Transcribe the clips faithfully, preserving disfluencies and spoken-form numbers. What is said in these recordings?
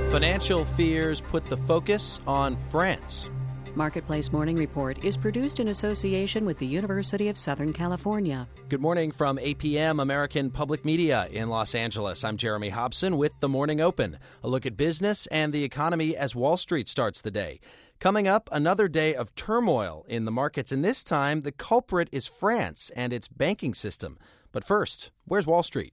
Financial fears put the focus on France. Marketplace Morning Report is produced in association with the University of Southern California. Good morning from A P M, American Public Media in Los Angeles. I'm Jeremy Hobson with The Morning Open, a look at business and the economy as Wall Street starts the day. Coming up, another day of turmoil in the markets, and this time the culprit is France and its banking system. But first, where's Wall Street?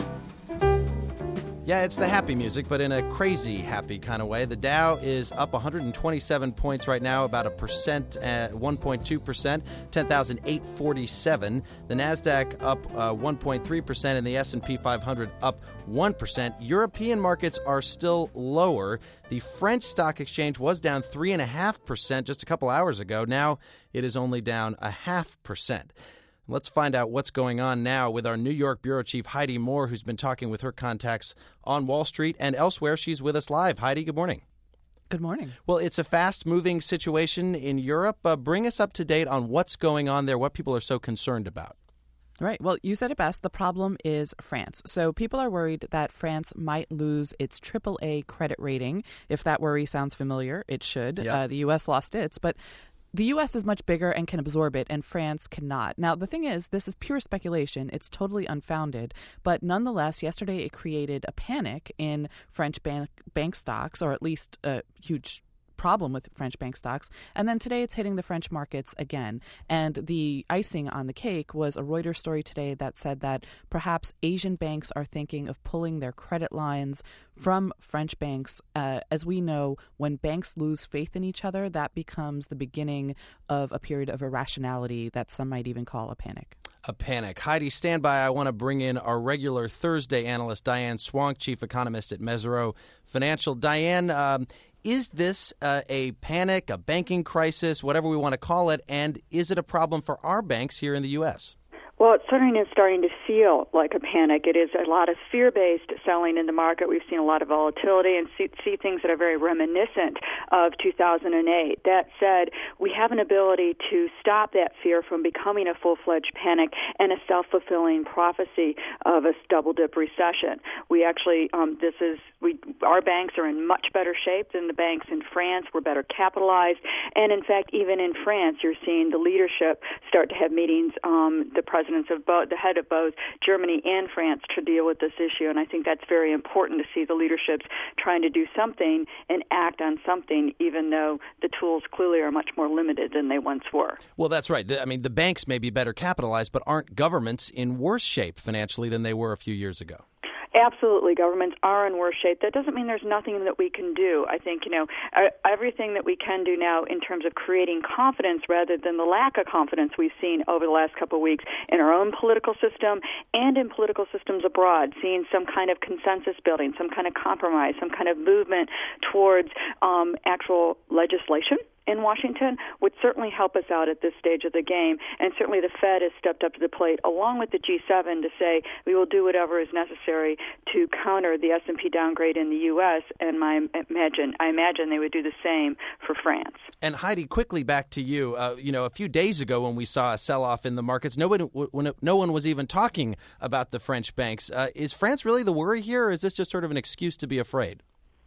Yeah, it's the happy music, but in a crazy happy kind of way. The Dow is up one hundred twenty-seven points right now, about a percent, uh, one point two percent, ten thousand eight hundred forty-seven. The NASDAQ up uh, one point three percent, and the S and P five hundred up one percent. European markets are still lower. The French stock exchange was down three point five percent just a couple hours ago. Now it is only down a half percent. Let's find out what's going on now with our New York bureau chief, Heidi Moore, who's been talking with her contacts on Wall Street and elsewhere. She's with us live. Heidi, good morning. Good morning. Well, it's a fast-moving situation in Europe. Uh, bring us up to date on what's going on there, what people are so concerned about. Right. Well, you said it best. The problem is France. So people are worried that France might lose its triple A credit rating. If that worry sounds familiar, it should. Yep. Uh, the U S lost its, but the U S is much bigger and can absorb it, and France cannot. Now, the thing is, this is pure speculation. It's totally unfounded. But nonetheless, yesterday it created a panic in French bank, bank stocks, or at least a huge problem with French bank stocks. And then today it's hitting the French markets again. And the icing on the cake was a Reuters story today that said that perhaps Asian banks are thinking of pulling their credit lines from French banks. Uh, as we know, when banks lose faith in each other, that becomes the beginning of a period of irrationality that some might even call a panic. A panic. Heidi, stand by. I want to bring in our regular Thursday analyst, Diane Swonk, chief economist at Mesirow Financial. Diane, um, is this uh, a panic, a banking crisis, whatever we want to call it, and is it a problem for our banks here in the U S? Well, it certainly is starting to feel like a panic. It is a lot of fear-based selling in the market. We've seen a lot of volatility and see, see things that are very reminiscent of two thousand eight. That said, we have an ability to stop that fear from becoming a full-fledged panic and a self-fulfilling prophecy of a double-dip recession. We actually, um, this is, we, our banks are in much better shape than the banks in France. We're better capitalized. And in fact, even in France, you're seeing the leadership start to have meetings, um, the president of both, the head of both Germany and France, to deal with this issue. And I think that's very important to see the leaderships trying to do something and act on something, even though the tools clearly are much more limited than they once were. Well, that's right. I mean, the banks may be better capitalized, but aren't governments in worse shape financially than they were a few years ago? Absolutely. Governments are in worse shape. That doesn't mean there's nothing that we can do. I think, you know, everything that we can do now in terms of creating confidence rather than the lack of confidence we've seen over the last couple of weeks in our own political system and in political systems abroad, seeing some kind of consensus building, some kind of compromise, some kind of movement towards um, actual legislation in Washington would certainly help us out at this stage of the game. And certainly the Fed has stepped up to the plate, along with the G seven, to say we will do whatever is necessary to counter the S and P downgrade in the U S. And my imagine, I imagine they would do the same for France. And Heidi, quickly back to you. Uh, you know, a few days ago when we saw a sell-off in the markets, nobody, when no one was even talking about the French banks. Uh, is France really the worry here, or is this just sort of an excuse to be afraid?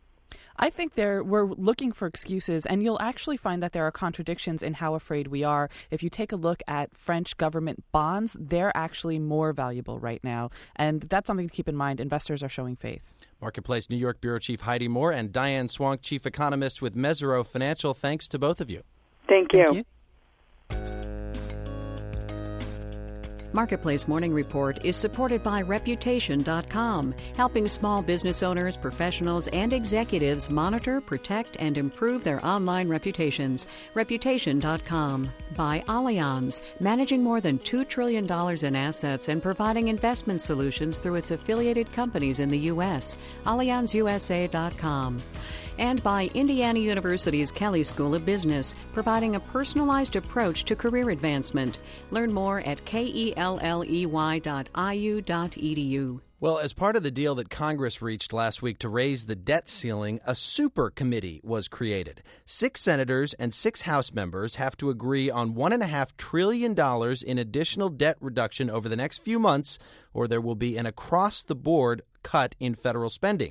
I think there we're looking for excuses, and you'll actually find that there are contradictions in how afraid we are. If you take a look at French government bonds, they're actually more valuable right now, and that's something to keep in mind. Investors are showing faith. Marketplace New York bureau chief Heidi Moore and Diane Swonk, chief economist with Mesirow Financial. Thanks to both of you. Thank you. Thank you. Marketplace Morning Report is supported by Reputation dot com, helping small business owners, professionals, and executives monitor, protect, and improve their online reputations. Reputation dot com. By Allianz, managing more than two trillion dollars in assets and providing investment solutions through its affiliated companies in the U S. Allianz U S A dot com. And by Indiana University's Kelley School of Business, providing a personalized approach to career advancement. Learn more at kelley dot I U dot E D U. Well, as part of the deal that Congress reached last week to raise the debt ceiling, a super committee was created. Six senators and six House members have to agree on one point five trillion dollars in additional debt reduction over the next few months, or there will be an across-the-board cut in federal spending.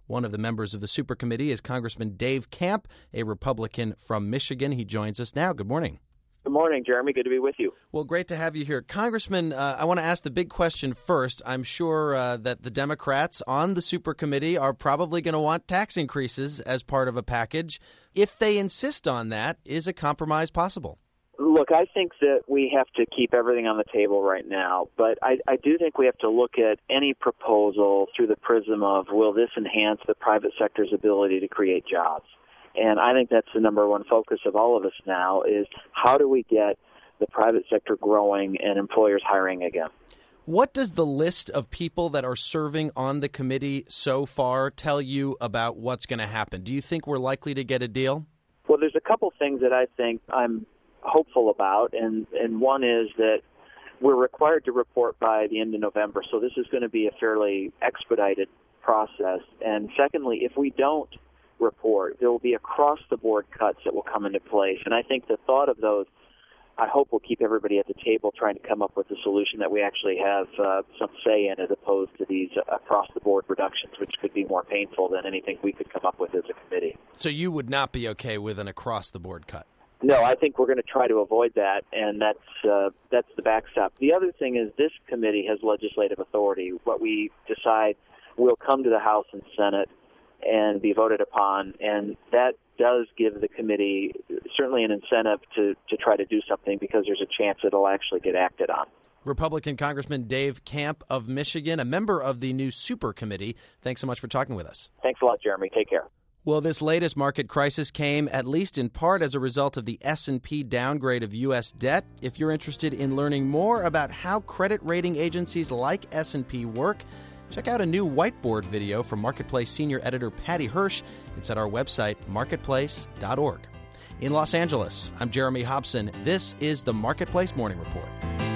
One of the members of the super committee is Congressman Dave Camp, a Republican from Michigan. He joins us now. Good morning. Good morning, Jeremy. Good to be with you. Well, great to have you here. Congressman, uh, I want to ask the big question first. I'm sure uh, that the Democrats on the super committee are probably going to want tax increases as part of a package. If they insist on that, is a compromise possible? Look, I think that we have to keep everything on the table right now, but I, I do think we have to look at any proposal through the prism of, will this enhance the private sector's ability to create jobs? And I think that's the number one focus of all of us now is how do we get the private sector growing and employers hiring again? What does the list of people that are serving on the committee so far tell you about what's going to happen? Do you think we're likely to get a deal? Well, there's a couple things that I think I'm hopeful about, and, and one is that we're required to report by the end of November, so this is going to be a fairly expedited process. And secondly, if we don't report, there will be across-the-board cuts that will come into place. And I think the thought of those, I hope, will keep everybody at the table trying to come up with a solution that we actually have uh, some say in, as opposed to these uh, across-the-board reductions, which could be more painful than anything we could come up with as a committee. So you would not be okay with an across-the-board cut? No, I think we're going to try to avoid that, and that's uh, that's the backstop. The other thing is this committee has legislative authority. What we decide will come to the House and Senate and be voted upon, and that does give the committee certainly an incentive to, to try to do something because there's a chance it'll actually get acted on. Republican Congressman Dave Camp of Michigan, a member of the new super committee. Thanks so much for talking with us. Thanks a lot, Jeremy. Take care. Well, this latest market crisis came, at least in part, as a result of the S and P downgrade of U S debt. If you're interested in learning more about how credit rating agencies like S and P work, check out a new whiteboard video from Marketplace senior editor Patty Hirsch. It's at our website, marketplace dot org. In Los Angeles, I'm Jeremy Hobson. This is the Marketplace Morning Report.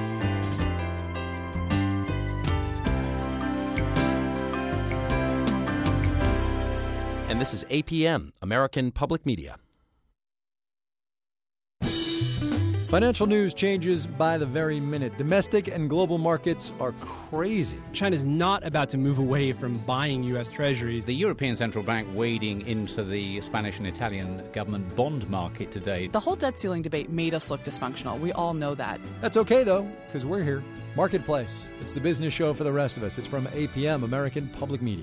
And this is A P M, American Public Media. Financial news changes by the very minute. Domestic and global markets are crazy. China's not about to move away from buying U S treasuries. The European Central Bank wading into the Spanish and Italian government bond market today. The whole debt ceiling debate made us look dysfunctional. We all know that. That's okay, though, because we're here. Marketplace. It's the business show for the rest of us. It's from A P M, American Public Media.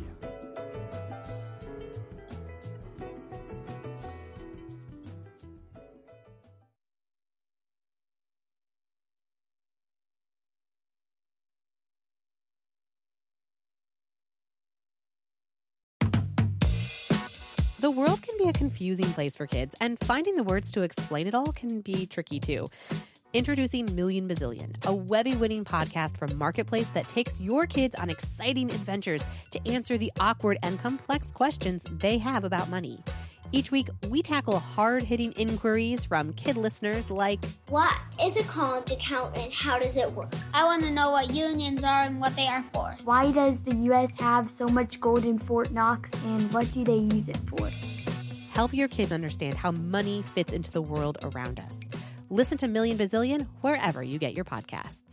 The world can be a confusing place for kids, and finding the words to explain it all can be tricky too. Introducing Million Bazillion, a Webby-winning podcast from Marketplace that takes your kids on exciting adventures to answer the awkward and complex questions they have about money. Each week, we tackle hard-hitting inquiries from kid listeners like, what is a college account and how does it work? I want to know what unions are and what they are for. Why does the U S have so much gold in Fort Knox and what do they use it for? Help your kids understand how money fits into the world around us. Listen to Million Bazillion wherever you get your podcasts.